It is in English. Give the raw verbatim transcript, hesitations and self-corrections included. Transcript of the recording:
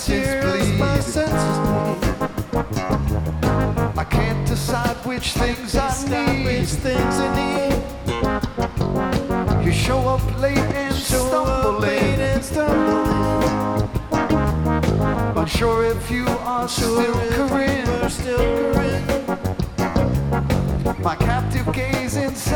senses bleed. My senses bleed. I can't decide which things I need. Which things I need. You show up late and Show stumble up late in. and stumble Unsure if you are still in. Corinne. We're still Corinne. My captive gaze inside